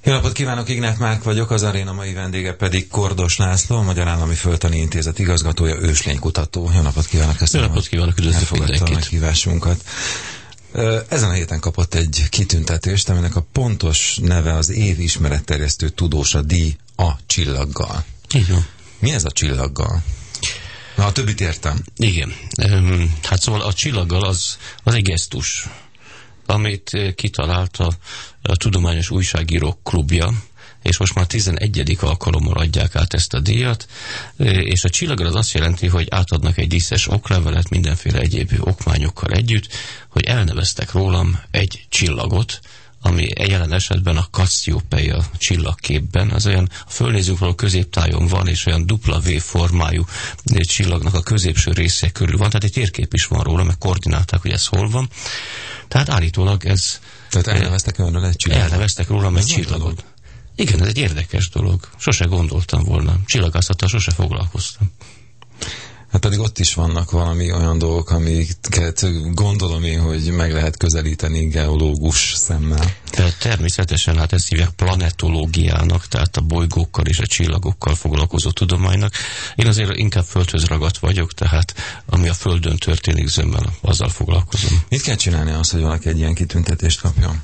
Jó napot kívánok, Ignát Márk vagyok, az aréna mai vendége pedig Kordos László, a Magyar Állami Földtani Intézet igazgatója, őslénykutató. Jó napot kívánok! Jó napot kívánok, üdvözlök mindenkit! A meghívásunkat. Ezen a héten kapott egy kitüntetést, aminek a pontos neve az év ismeretterjesztő tudósa díj a csillaggal. Így van. Mi ez a csillaggal? Na, a többit értem. Igen. Hát szóval a csillaggal az egy gesztus, amit kitalálta a Tudományos Újságírók Klubja, és most már 11. alkalommal adják át ezt a díjat, és a csillaggal az azt jelenti, hogy átadnak egy díszes oklevelet mindenféle egyéb okmányokkal együtt, hogy elneveztek rólam egy csillagot, ami jelen esetben a Cassiopeia csillagképben, az olyan a fölnézünk való középtájon van, és olyan W formájú csillagnak a középső része körül van, tehát egy térkép is van róla, meg koordinálták, hogy ez hol van. Tehát állítólag ez... Tehát elneveztek önről egy csillagot? Elneveztek rólam egy csillagot. Igen, ez egy érdekes dolog. Sose gondoltam volna. Csillagászattal sose foglalkoztam. Hát pedig ott is vannak valami olyan dolgok, amiket gondolom én, hogy meg lehet közelíteni geológus szemmel. Természetesen, hát ezt hívják planetológiának, tehát a bolygókkal és a csillagokkal foglalkozó tudománynak. Én azért inkább földhöz ragadt vagyok, tehát ami a Földön történik zömmel, azzal foglalkozom. Mit kell csinálni az, hogy valaki egy ilyen kitüntetést kapjon?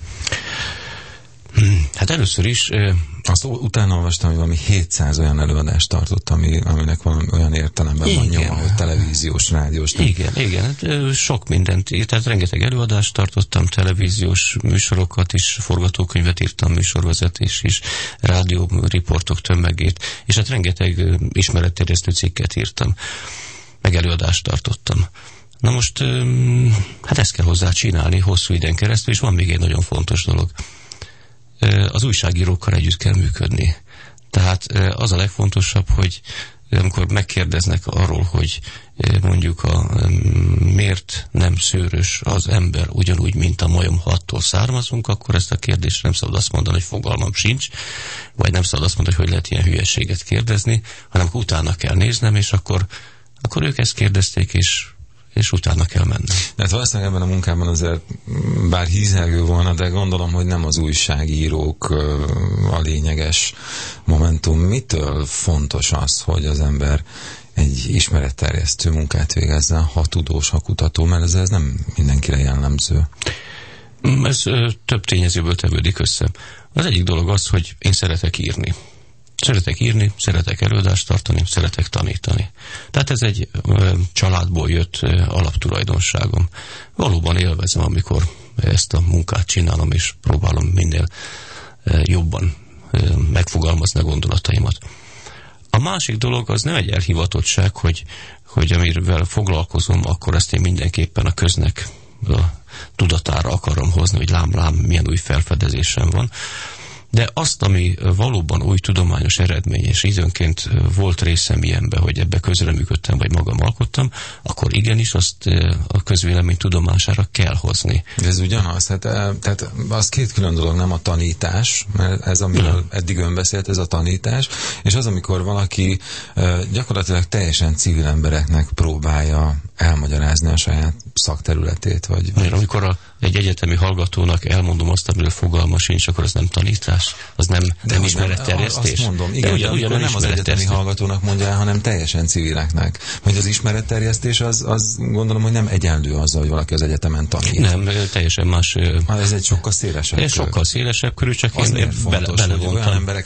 Hát először is... Azt utána olvastam, hogy valami 700 olyan előadást tartott, aminek valami olyan értelemben van nyoma, hogy televíziós, rádiós. Igen, sok mindent, tehát rengeteg előadást tartottam, televíziós műsorokat is, forgatókönyvet írtam, műsorvezetés is, rádió riportok tömegét, és hát rengeteg ismeretterjesztő cikket írtam, meg előadást tartottam. Na most, hát ezt kell hozzá csinálni hosszú időn keresztül, és van még egy nagyon fontos dolog. Az újságírókkal együtt kell működni. Tehát az a legfontosabb, hogy amikor megkérdeznek arról, hogy mondjuk miért nem szőrös az ember ugyanúgy, mint a majom, ha attól származunk, akkor ezt a kérdést nem szabad azt mondani, hogy fogalmam sincs, vagy nem szabad azt mondani, hogy lehet ilyen hülyeséget kérdezni, hanem utána kell néznem, és akkor ők ezt kérdezték, és utána kell menni. De hát valószínűleg ebben a munkában azért bár hízelgő volna, de gondolom, hogy nem az újságírók a lényeges momentum. Mitől fontos az, hogy az ember egy ismeretterjesztő munkát végezzen, ha tudós, ha kutató, mert ez nem mindenkire jellemző. Ez több tényezőből tevődik össze. Az egyik dolog az, hogy én szeretek írni. Szeretek előadást tartani, szeretek tanítani. Tehát ez egy családból jött alaptulajdonságom. Valóban élvezem, amikor ezt a munkát csinálom, és próbálom minél jobban megfogalmazni a gondolataimat. A másik dolog az nem egy elhivatottság, hogy amivel foglalkozom, akkor ezt én mindenképpen a köznek a tudatára akarom hozni, hogy lám, milyen új felfedezésem van. De azt, ami valóban új tudományos eredmény, és időnként volt részem ilyenben, hogy ebbe közreműködtem, vagy magam alkottam, akkor igenis azt a közvélemény tudomására kell hozni. De ez ugyanaz, tehát az két külön dolog, nem a tanítás, mert ez, amiről eddig ön beszélt, ez a tanítás, és az, amikor valaki gyakorlatilag teljesen civil embereknek próbálja elmagyarázni a saját szakterületét, vagy... Amikor egy egyetemi hallgatónak elmondom azt, amiről fogalma sincs, akkor az nem tanítás, az nem ismeretterjesztés. Azt mondom, igen, de ugyan nem az egyetemi hallgatónak mondja el, hanem teljesen civileknek. Hogy az ismeretterjesztés az gondolom, hogy nem egyenlő azzal, hogy valaki az egyetemen tanít. Nem, teljesen más. Ez egy sokkal szélesebb körül. Sokkal szélesebb körül, csak én belevontam. Olyan emberek,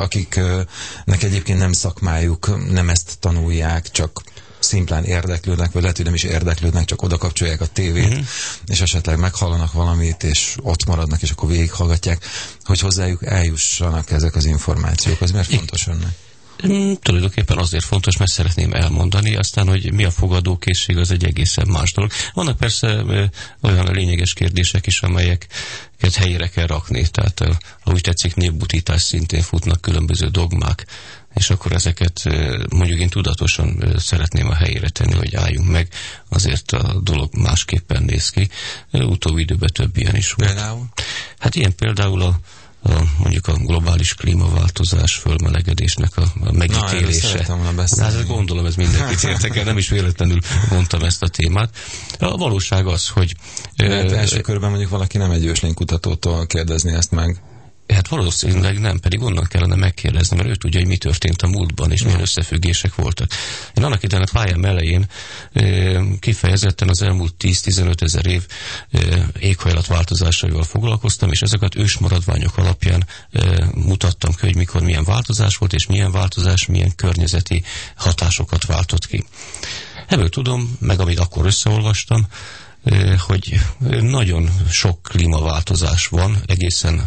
akiknek egyébként nem szakmájuk, nem ezt tanulják, csak szimplán érdeklődnek, vagy lehet, hogy nem is érdeklődnek, csak oda kapcsolják a tévét, és esetleg meghallanak valamit, és ott maradnak, és akkor végighallgatják, hogy hozzájuk eljussanak ezek az információk. Az miért fontos önnek? Tulajdonképpen azért fontos, mert szeretném elmondani, aztán, hogy mi a fogadókészség, az egy egészen más dolog. Vannak persze olyan lényeges kérdések is, amelyeket helyére kell rakni, tehát ha úgy tetszik, népbutítás szintén futnak különböző dogmák, és akkor ezeket mondjuk én tudatosan szeretném a helyére tenni, hogy álljunk meg, azért a dolog másképpen néz ki. Utóbbi időben több ilyen is volt. Például? Hát ilyen például mondjuk a globális klímaváltozás, fölmelegedésnek a megítélése. Hát gondolom, ez mindenkit érdekel, nem is véletlenül mondtam ezt a témát. A valóság az, hogy... első körben mondjuk valaki nem egy őslénykutatótól kérdezni ezt meg. Hát valószínűleg nem, pedig onnan kellene megkérdezni, mert ő tudja, hogy mi történt a múltban, és milyen összefüggések voltak. Én annak idején a pályám elején kifejezetten az elmúlt 10-15 ezer év éghajlatváltozásaival foglalkoztam, és ezeket ősmaradványok alapján mutattam ki, hogy mikor milyen változás volt, és milyen változás, milyen környezeti hatásokat váltott ki. Ebből tudom, meg amit akkor összeolvastam, hogy nagyon sok klímaváltozás van, egészen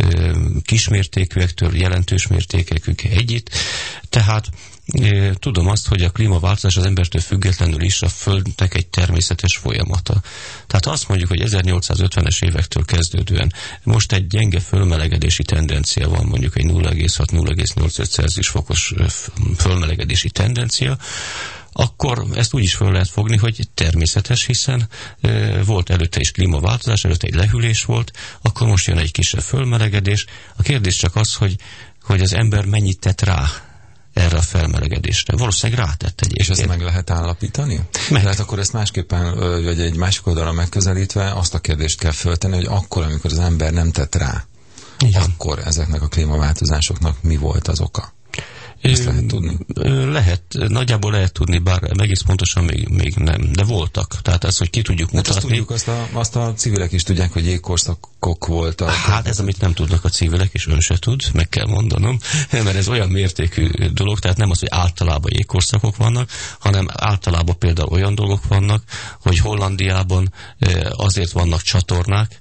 kismértékűektől jelentős mértékekig együtt. Tehát tudom azt, hogy a klímaváltozás az embertől függetlenül is a Földnek egy természetes folyamata. Tehát azt mondjuk, hogy 1850-es évektől kezdődően most egy gyenge fölmelegedési tendencia van, mondjuk egy 0,6-0,85 Celsius fokos fölmelegedési tendencia, akkor ezt úgy is föl lehet fogni, hogy természetes, hiszen volt előtte is klímaváltozás, előtte egy lehűlés volt, akkor most jön egy kisebb fölmelegedés. A kérdés csak az, hogy az ember mennyit tett rá erre a felmelegedésre. Valószínűleg rátett egyébként. És ezt meg lehet állapítani? Tehát akkor ezt másképpen, vagy egy másik oldalra megközelítve azt a kérdést kell föltenni, hogy akkor, amikor az ember nem tett rá, akkor ezeknek a klímaváltozásoknak mi volt az oka? Ezt lehet tudni? Nagyjából lehet tudni, bár egész pontosan még nem, de voltak. Tehát ez, hogy ki tudjuk mutatni. Azt tudjuk, azt a civilek is tudják, hogy jégkorszakok voltak. Hát ez, amit nem tudnak a civilek, és ön se tud, meg kell mondanom, mert ez olyan mértékű dolog, tehát nem az, hogy általában jégkorszakok vannak, hanem általában például olyan dolgok vannak, hogy Hollandiában azért vannak csatornák,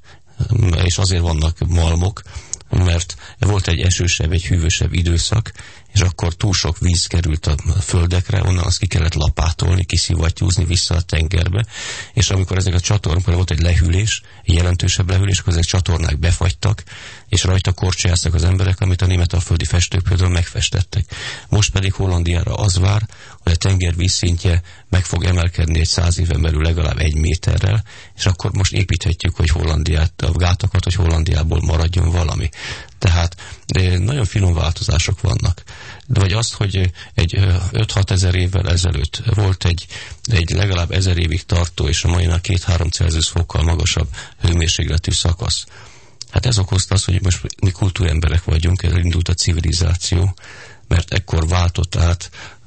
és azért vannak malmok, mert volt egy esősebb, egy hűvösebb időszak, és akkor túl sok víz került a földekre, onnan azt ki kellett lapátolni, kiszivattyúzni vissza a tengerbe, és amikor ezek a csatornák, volt egy lehűlés, egy jelentősebb lehűlés, akkor ezek csatornák befagytak, és rajta korcsolyáztak az emberek, amit a németalföldi festők például megfestettek. Most pedig Hollandiára az vár, hogy a tenger vízszintje meg fog emelkedni egy 100 éven belül legalább 1 méterrel, és akkor most építhetjük, hogy a gátakat, hogy Hollandiából maradjon valami. Tehát nagyon finom változások vannak. Vagy azt, hogy egy 5-6 ezer évvel ezelőtt volt egy legalább 1000 évig tartó, és a mainál 2-3 Celsius fokkal magasabb hőmérsékletű szakasz. Hát ez okozta azt, hogy most mi kultúremberek vagyunk, ez indult a civilizáció, mert ekkor váltott át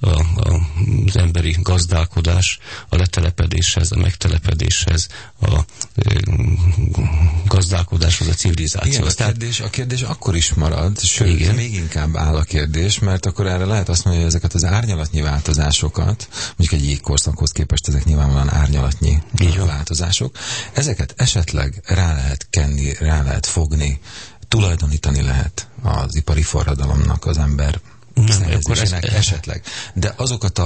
az emberi gazdálkodás a letelepedéshez, a megtelepedéshez, a gazdálkodáshoz, a civilizációhoz. Igen, a kérdés akkor is marad, sőt, igen. Még inkább áll a kérdés, mert akkor erre lehet azt mondani, hogy ezeket az árnyalatnyi változásokat, mondjuk egy jégkorszakhoz képest ezek nyilvánvalóan árnyalatnyi változások, ezeket esetleg rá lehet kenni, rá lehet fogni, tulajdonítani lehet az ipari forradalomnak az ember esetleg. De azokat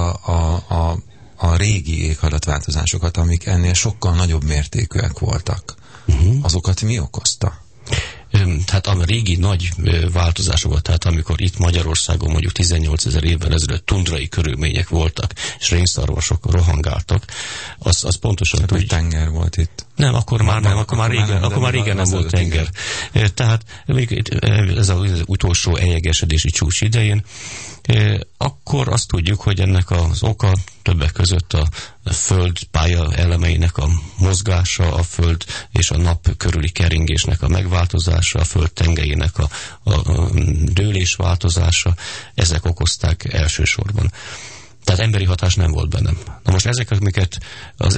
a régi éghajlatváltozásokat, amik ennél sokkal nagyobb mértékűek voltak, azokat mi okozta? Tehát a régi nagy változásokat, tehát amikor itt Magyarországon mondjuk 18 000 évvel ezelőtt tundrai körülmények voltak, és rénszarvasok rohangáltak, az pontosan úgy... tenger volt itt. Nem, akkor már régen nem volt tenger. Tehát ez az utolsó eljegesedési csúcs idején, akkor azt tudjuk, hogy ennek az oka többek között a föld pálya elemeinek a mozgása, a föld és a nap körüli keringésnek a megváltozása, a föld tengelyének a dőlés változása, ezek okozták elsősorban. Tehát emberi hatás nem volt bennem. Na most ezek, amiket az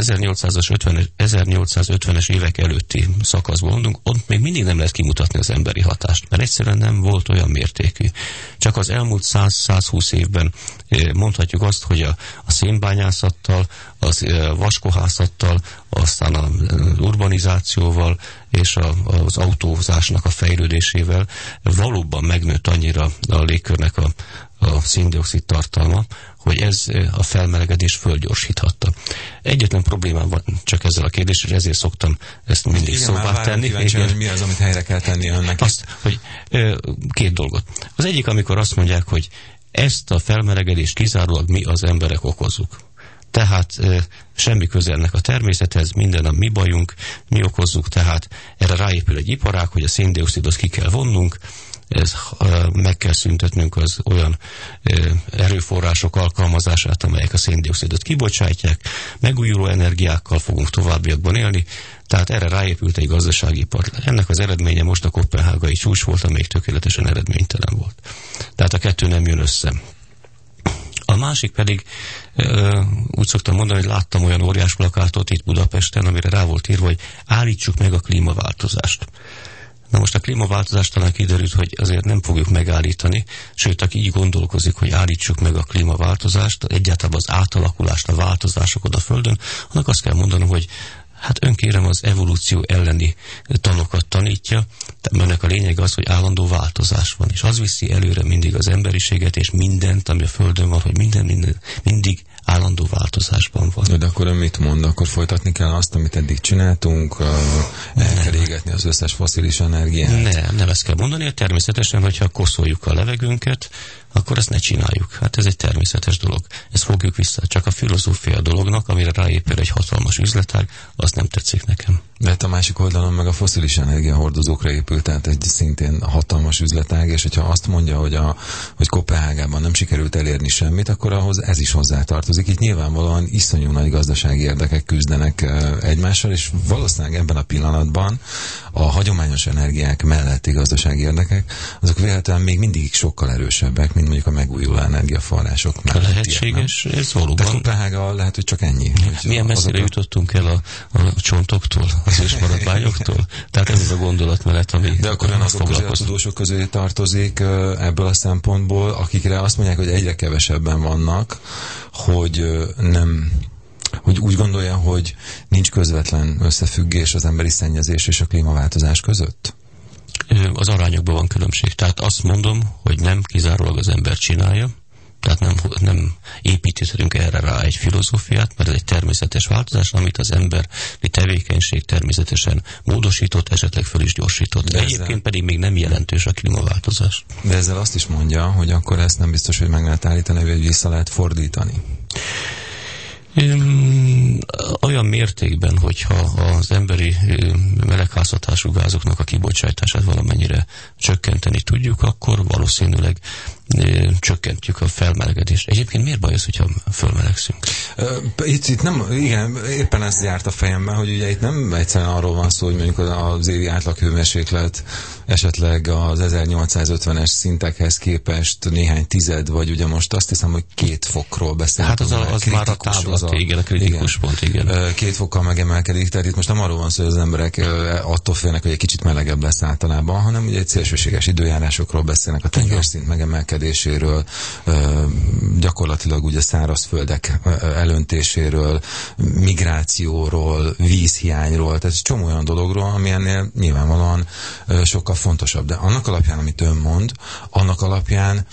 1850-es évek előtti szakaszból mondunk, ott még mindig nem lehet kimutatni az emberi hatást, mert egyszerűen nem volt olyan mértékű. Csak az elmúlt 100-120 évben mondhatjuk azt, hogy a szénbányászattal, az vaskohászattal, aztán az urbanizációval és az autózásnak a fejlődésével valóban megnőtt annyira a légkörnek a szén-dioxid tartalma, hogy ez a felmelegedés fölgyorsíthatta. Egyetlen problémám van csak ezzel a kérdéssel, és ezért szoktam ezt mindig szóvá tenni. Hogy mi az, amit helyre kell tenni önnek? Azt, hogy 2 dolgot. Az egyik, amikor azt mondják, hogy ezt a felmelegedést kizárólag mi az emberek okozzuk. Tehát semmi közelnek a természethez, minden a mi bajunk, mi okozzuk, tehát erre ráépül egy iparág, hogy a szén-dioxidot ki kell vonnunk, meg kell szüntetnünk az olyan erőforrások alkalmazását, amelyek a széndioxidot kibocsátják, megújuló energiákkal fogunk továbbiakban élni, tehát erre ráépült egy gazdasági part. Ennek az eredménye most a koppenhágai csúcs volt, amelyik tökéletesen eredménytelen volt. Tehát a kettő nem jön össze. A másik pedig, úgy szoktam mondani, hogy láttam olyan óriás plakátot itt Budapesten, amire rá volt írva, hogy állítsuk meg a klímaváltozást. Na most a klímaváltozást talán kiderült, hogy azért nem fogjuk megállítani, sőt, aki így gondolkozik, hogy állítsuk meg a klímaváltozást, egyáltalán az átalakulást, a változásokat a Földön, annak azt kell mondanom, hogy hát önkérem az evolúció elleni tanokat tanítja, de ennek a lényeg az, hogy állandó változás van, és az viszi előre mindig az emberiséget, és mindent, ami a Földön van, hogy minden mindig állandó változásban van. De akkor ön mit mond? Akkor folytatni kell azt, amit eddig csináltunk, el kell égetni az összes fosszilis energiát? Nem ezt kell mondani, hogy természetesen, hogyha koszoljuk a levegőnket, akkor ezt ne csináljuk. Hát ez egy természetes dolog. Ezt fogjuk vissza. Csak a filozófia dolognak, amire ráépül egy hatalmas üzletág, az nem tetszik nekem. Mert a másik oldalon meg a fosszilis energiahordozókra épült, tehát egy szintén hatalmas üzletág, és hogyha azt mondja, hogy Koppenhágában nem sikerült elérni semmit, akkor ahhoz ez is hozzátartozik. Itt nyilvánvalóan iszonyú nagy gazdasági érdekek küzdenek egymással, és valószínűleg ebben a pillanatban a hagyományos energiák melletti gazdasági érdekek, azok véletlenül még mindig sokkal erősebbek, mint mondjuk a megújuló energiaforrások mellettiek. Lehetséges, ez valóban. De Koppenhága lehet, hogy csak ennyi. Milyen messzire jutottunk el a csontoktól, az ősmaradványoktól? Tehát ez az a gondolatmenet, ami de akkor azok közé a tudósok közé tartozik ebből a szempontból, akikre azt mondják, hogy egyre kevesebben vannak, hogy hogy úgy gondolja, hogy nincs közvetlen összefüggés az emberi szennyezés és a klímaváltozás között? Az arányokban van különbség. Tehát azt mondom, hogy nem kizárólag az ember csinálja, tehát nem építhetünk erre rá egy filozófiát, mert ez egy természetes változás, amit az emberi tevékenység természetesen módosított, esetleg föl is gyorsított. De egyébként pedig még nem jelentős a klímaváltozás. De ezzel azt is mondja, hogy akkor ezt nem biztos, hogy meg lehet állítani, vagy vissza lehet fordítani. Olyan mértékben, hogyha az emberi melegházhatású gázoknak a kibocsátását valamennyire csökkenteni tudjuk, akkor valószínűleg csökkentjük a felmelegedést. Egyébként miért baj az, hogyha fölmelegszünk? Itt nem, igen, éppen ez járt a fejemben, hogy ugye itt nem egyszerűen arról van szó, hogy mondjuk az évi átlaghőmérséklet esetleg az 1850-es szintekhez képest néhány tized, vagy ugye most azt hiszem, hogy 2 fokról beszélünk. Hát az már a táblat, igen, a kritikus pont, igen. 2 fokkal megemelkedik, tehát itt most nem arról van szó, hogy az emberek attól félnek, hogy egy kicsit melegebb lesz általában, hanem ugye egy szélsőséges időjárásokról beszélnek, a tengerszint megemelkedéséről, gyakorlatilag ugye szárazföldek elöntéséről, migrációról, vízhiányról, tehát egy csomó olyan dologról, ami ennél nyilvánvalóan sokkal fontosabb. De annak alapján, amit ön mond, annak alapján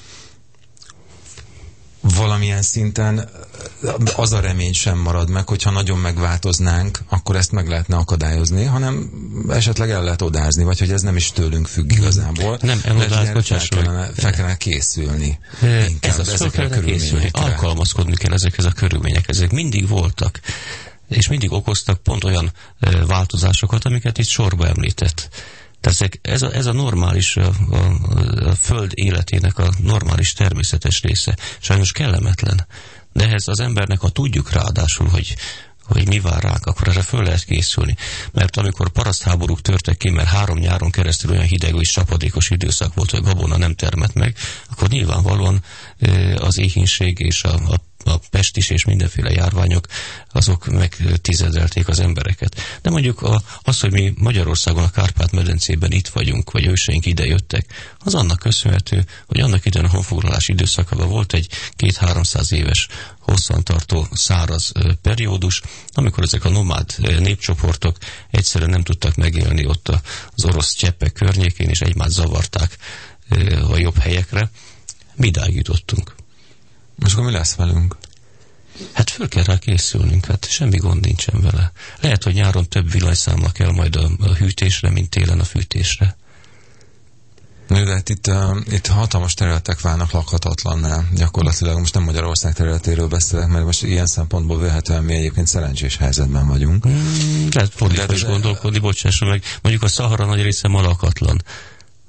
valamilyen szinten az a remény sem marad meg, hogyha nagyon megváltoznánk, akkor ezt meg lehetne akadályozni, hanem esetleg el lehet odázni, vagy hogy ez nem is tőlünk függ igazából. Nem elodázni, fel kellene készülni. Ez az fel kellene készülni. Alkalmazkodni kell ezekhez a körülményekhez. Ezek mindig voltak, és mindig okoztak pont olyan változásokat, amiket itt sorba említett. Tehát ez a normális, a Föld életének a normális természetes része. Sajnos kellemetlen. De ehhez az embernek, ha tudjuk ráadásul, hogy mi vár ránk, akkor erre föl lehet készülni. Mert amikor parasztháborúk törtek ki, mert 3 nyáron keresztül olyan hideg és csapadékos időszak volt, hogy gabona nem termett meg, akkor nyilvánvalóan az éhínség és a pestis és mindenféle járványok, azok megtizedelték az embereket. De mondjuk az, hogy mi Magyarországon a Kárpát-medencében itt vagyunk, vagy őseink ide jöttek, az annak köszönhető, hogy annak idején a honfoglalás időszakában volt egy 200-300 éves hosszantartó száraz periódus, amikor ezek a nomád népcsoportok egyszerűen nem tudtak megélni ott az orosz cseppek környékén, és egymást zavarták a jobb helyekre. Mi idáig jutottunk. Most akkor mi lesz velünk? Hát föl kell rá készülnünk, hát semmi gond nincsen vele. Lehet, hogy nyáron több villanyszámla kell majd a hűtésre, mint télen a fűtésre. De hát itt hatalmas területek válnak lakhatatlanná. Gyakorlatilag most nem Magyarország területéről beszélek, mert most ilyen szempontból vélhetően mi egyébként szerencsés helyzetben vagyunk. Lehet fordítva is gondolkodni, bocsásson meg. Mondjuk a Szahara nagy része ma lakatlan.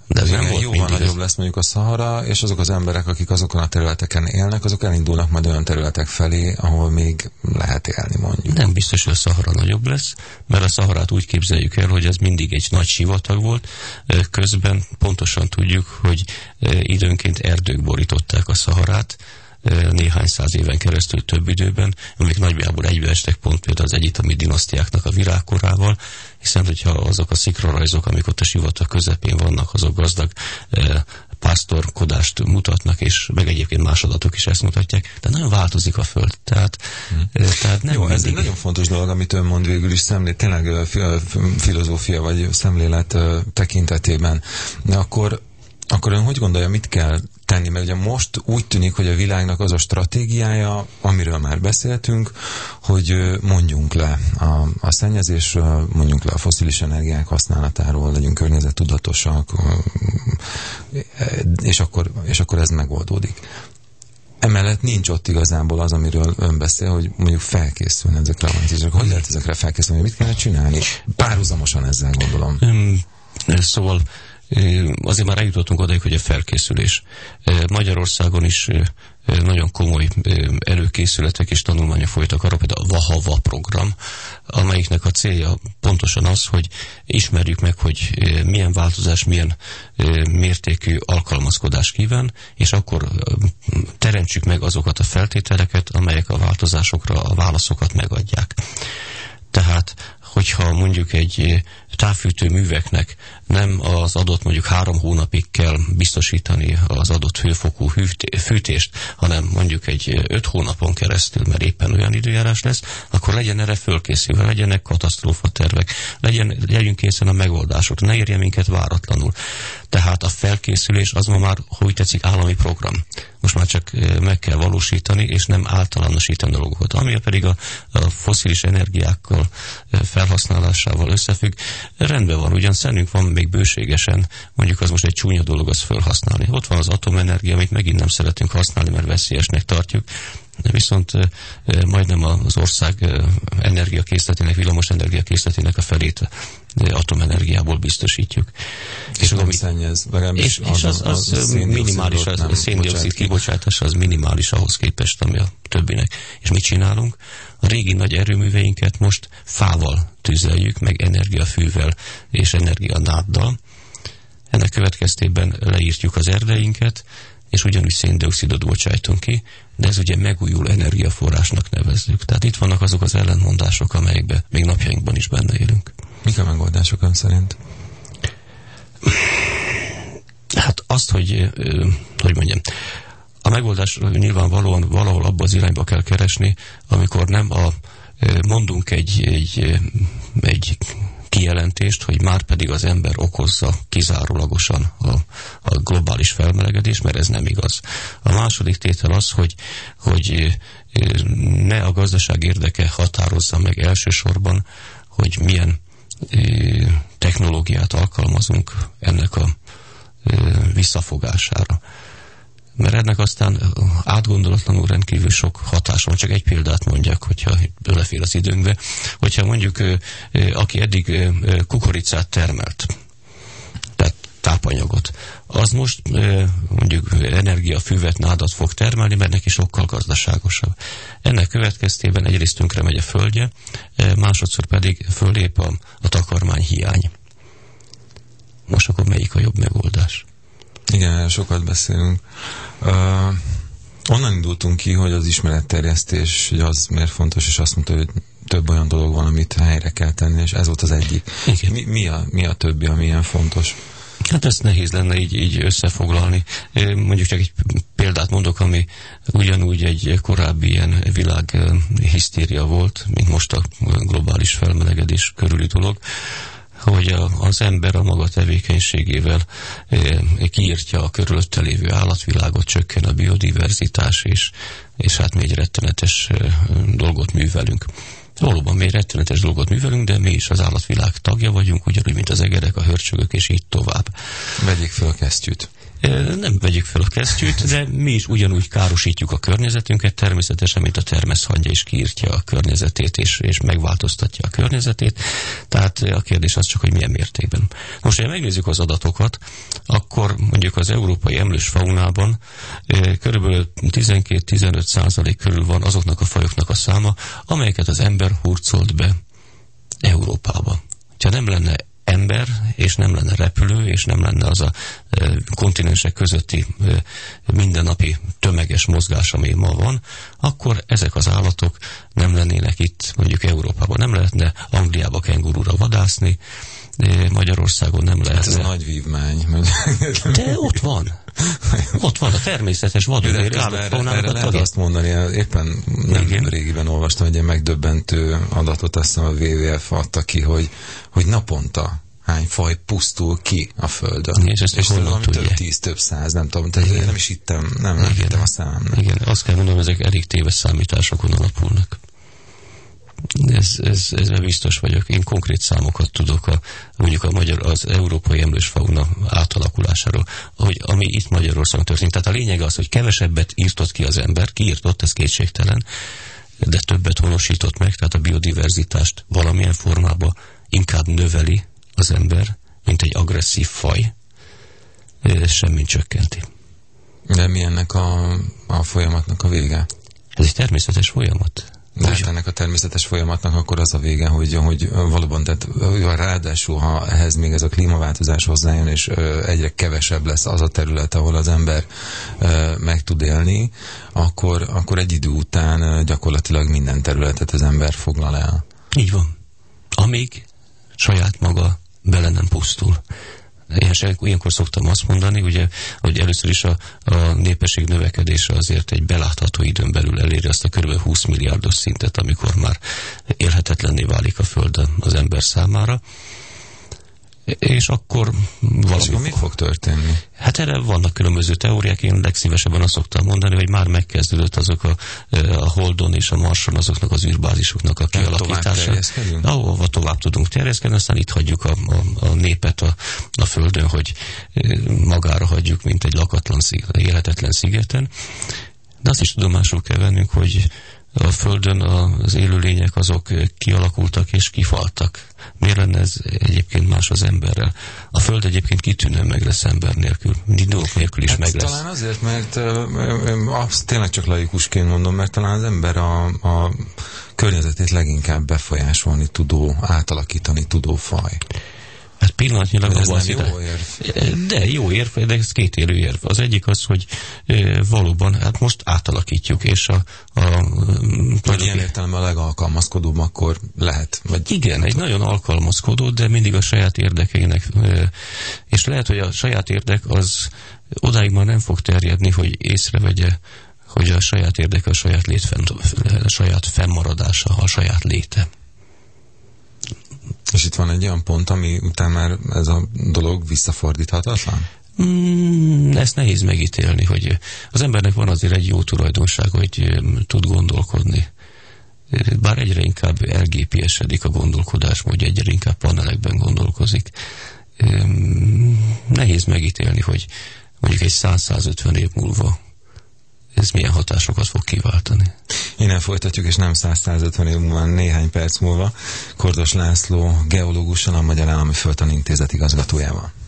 De ez nem volt jóval nagyobb lesz mondjuk a Szahara, és azok az emberek, akik azokon a területeken élnek, azok elindulnak majd olyan területek felé, ahol még lehet élni, mondjuk. Nem biztos, hogy a Szahara nagyobb lesz, mert a Szaharát úgy képzeljük el, hogy ez mindig egy nagy sivatag volt, közben pontosan tudjuk, hogy időnként erdők borították a Szaharát, néhány száz éven keresztül több időben, amik nagyjából egybeestek pont például az egyiptomi dinasztiáknak a virágkorával, hiszen hogyha azok a szikrarajzok, amik ott a sivatag közepén vannak, azok gazdag pásztorkodást mutatnak, és meg egyébként más adatok is ezt mutatják, de nagyon változik a föld. Tehát nem jó, ez mindig... egy nagyon fontos dolog, amit ön mond végül is tényleg filozófia vagy szemlélet tekintetében. De akkor ön hogy gondolja, mit kell tenni? Mert ugye most úgy tűnik, hogy a világnak az a stratégiája, amiről már beszéltünk, hogy mondjunk le a szennyezésről, mondjunk le a fosszilis energiák használatáról, legyünk környezettudatosak, és akkor ez megoldódik. Emellett nincs ott igazából az, amiről ön beszél, hogy mondjuk felkészülni ezekre a változásokra. Hogy lehet ezekre felkészülni? Mit kellene csinálni? Párhuzamosan ezzel gondolom. Szóval azért már eljutottunk odaig, hogy a felkészülés. Magyarországon is nagyon komoly előkészületek és tanulmányok folytak arra, például a VAHAVA program, amelyiknek a célja pontosan az, hogy ismerjük meg, hogy milyen változás, milyen mértékű alkalmazkodás kíván, és akkor teremtsük meg azokat a feltételeket, amelyek a változásokra a válaszokat megadják. Tehát, hogyha mondjuk egy távfűtőműveknek nem az adott mondjuk 3 hónapig kell biztosítani az adott hőfokú fűtést, hanem mondjuk egy 5 hónapon keresztül, mert éppen olyan időjárás lesz, akkor legyen erre fölkészülve, legyenek katasztrófatervek, legyünk készen a megoldásokra, ne érje minket váratlanul. Tehát a felkészülés az ma már, hogy tetszik, állami program. Most már csak meg kell valósítani, és nem általánosítani dolgokat. Ami pedig a fosszilis energiákkal felhasználásával összefügg, rendben van, ugyan szennünk van még bőségesen, mondjuk az most egy csúnya dolog az felhasználni. Ott van az atomenergia, amit megint nem szeretünk használni, mert veszélyesnek tartjuk, de viszont majdnem az ország energiakészletének, villamos energiakészletének a felét atomenergiából biztosítjuk. És nem szennyez, és az minimális, a széndioxid kibocsátása az minimális ahhoz képest, ami a többinek. És mit csinálunk? A régi nagy erőműveinket most fával tüzeljük, meg energiafűvel és energianáddal. Ennek következtében leírtjuk az erdeinket, és ugyanúgy széndioxidot bocsájtunk ki, de ez ugye megújuló energiaforrásnak nevezzük. Tehát itt vannak azok az ellentmondások, amelyekben még napjainkban is benne élünk. Mik a megoldások ön szerint? Hát azt, hogy mondjam, a megoldás nyilvánvalóan valahol abba az irányba kell keresni, amikor nem mondunk egy kijelentést, hogy már pedig az ember okozza kizárólagosan a globális felmelegedést, mert ez nem igaz. A második tétel az, hogy ne a gazdaság érdeke határozza meg elsősorban, hogy milyen technológiát alkalmazunk ennek a visszafogására. Mert ennek aztán átgondolatlanul rendkívül sok hatása van. Csak egy példát mondjak, hogyha belefér az időnkbe. Hogyha mondjuk, aki eddig kukoricát termelt, tehát tápanyagot, az most mondjuk energiafűvet, nádat fog termelni, mert neki sokkal gazdaságosabb. Ennek következtében egyrészt tönkre megy a földje, másodszor pedig fölép a takarmány hiány. Most akkor melyik a jobb megoldás? Igen, erről sokat beszélünk. Onnan indultunk ki, hogy az ismeretterjesztés, hogy az miért fontos, és azt mondta, hogy több olyan dolog van, amit helyre kell tenni, és ez volt az egyik. Mi a többi, ami ilyen fontos? Hát ezt nehéz lenne így összefoglalni. Mondjuk csak egy példát mondok, ami ugyanúgy egy korábbi ilyen világhisztéria volt, mint most a globális felmelegedés körüli dolog, hogy az ember a maga tevékenységével kiírtja a körülötte lévő állatvilágot, csökken a biodiverzitás, és hát mi egy rettenetes dolgot művelünk. Valóban mi egy rettenetes dolgot művelünk, de mi is az állatvilág tagja vagyunk, ugyanúgy, mint az egerek, a hörcsögök, és így tovább. Vegyék fel a kesztyűt. Nem vegyük fel a kesztyűt, de mi is ugyanúgy károsítjuk a környezetünket, természetesen, mint a termeszhangya is kiírtja a környezetét, és megváltoztatja a környezetét. Tehát a kérdés az csak, hogy milyen mértékben. Most, ha megnézzük az adatokat, akkor mondjuk az európai emlős faunában körülbelül 12-15% körül van azoknak a fajoknak a száma, amelyeket az ember hurcolt be Európába. Ha nem lenne ember, és nem lenne repülő, és nem lenne az a kontinensek közötti mindennapi tömeges mozgás, ami ma van, akkor ezek az állatok nem lennének itt, mondjuk Európában. Nem lehetne Angliába kengurúra vadászni, Magyarországon nem lehetne. Ez a nagy vívmány. De ott van. Ott van a természetes vadonvér állatfaunának a tagja. Lehet azt mondani, éppen nem régiben olvastam egy ilyen megdöbbentő adatot, azt hiszem a WWF adta ki, hogy naponta hány faj pusztul ki a Földön. És valami több 10, több 100, nem tudom, tehát nem is hittem, nem hittem a számomnak. Igen, azt kell mondanom, ezek elég téves számításokon alapulnak. Ezzel biztos vagyok. Én konkrét számokat tudok mondjuk az európai emlős fauna átalakulásáról, ami itt Magyarországon történt. Tehát a lényeg az, hogy kevesebbet írtott ki az ember, kiírtott, ez kétségtelen, de többet honosított meg, tehát a biodiverzitást valamilyen formában inkább növeli az ember, mint egy agresszív faj, semmint csökkenti. De mi ennek a folyamatnak a vége? Ez egy természetes folyamat. De hát ennek a természetes folyamatnak akkor az a vége, hogy valóban, tehát ráadásul, ha ehhez még ez a klímaváltozás hozzájön, és egyre kevesebb lesz az a terület, ahol az ember meg tud élni, akkor egy idő után gyakorlatilag minden területet az ember foglal el. Így van. Amíg saját maga bele nem pusztul. Ilyenkor szoktam azt mondani, ugye, hogy először is a népesség növekedése azért egy belátható időn belül eléri azt a kb. 20 milliárdos szintet, amikor már élhetetlenné válik a Föld az ember számára. És akkor valami... mi fog történni? Hát erre vannak különböző teóriák, én legszívesebben azt szoktam mondani, hogy már megkezdődött azok a Holdon és a Marson azoknak az űrbázisoknak a kialakítása. Ahova tovább tudunk terjeszkedni, aztán itt hagyjuk a népet a Földön, hogy magára hagyjuk, mint egy lakatlan, élhetetlen szigeten. De azt is tudomásul kell vennünk, hogy a Földön az élőlények azok kialakultak és kifaltak. Miért lenne ez egyébként más az emberrel? A Föld egyébként kitűnően meg lesz ember nélkül. Dolgok nélkül is meg lesz. Talán azért, mert azt tényleg csak laikusként mondom, mert talán az ember a környezetét leginkább befolyásolni tudó, átalakítani tudó faj. Hát pillanatnyilag ez nem jó érv. De jó érv, de ez két élő érv. Az egyik az, hogy valóban, hát most átalakítjuk, és vagy ilyen értelemben a legalkalmazkodóbb akkor lehet. Vagy igen, egy nagyon alkalmazkodó, de mindig a saját érdekeinek. És lehet, hogy a saját érdek az odáig már nem fog terjedni, hogy észrevegye, hogy a saját érdeke a saját fennmaradása, a saját léte. És itt van egy olyan pont, ami után már ez a dolog visszafordíthatatlan? Ezt nehéz megítélni, hogy az embernek van azért egy jó tulajdonság, hogy tud gondolkodni. Bár egyre inkább elgépiesedik a gondolkodásmódja, egyre inkább panelekben gondolkozik. Nehéz megítélni, hogy mondjuk egy 100-150 év múlva ez milyen hatásokat fog kiváltani. Innen folytatjuk, és nem 100-150 év múlva, néhány perc múlva. Kordos László geológussal, a Magyar Állami Földtani Intézet igazgatójával.